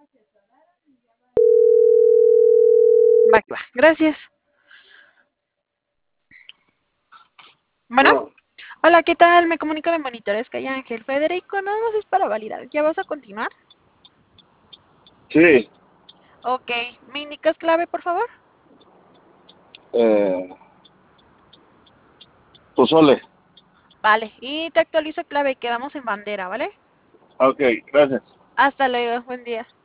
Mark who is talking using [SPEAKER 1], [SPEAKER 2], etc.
[SPEAKER 1] Va, que va. Gracias. Bueno,
[SPEAKER 2] No,
[SPEAKER 1] hola, ¿qué tal? Me comunico de Monitores Calle Ángel. Federico, nada más es para validar. ¿Ya vas a continuar?
[SPEAKER 2] sí,
[SPEAKER 1] Ok, ¿me indicas clave, por favor?
[SPEAKER 2] eh, pozole.
[SPEAKER 1] Vale, y te actualizo clave, quedamos en bandera, ¿vale?
[SPEAKER 2] Ok, gracias.
[SPEAKER 1] Hasta luego, buen día.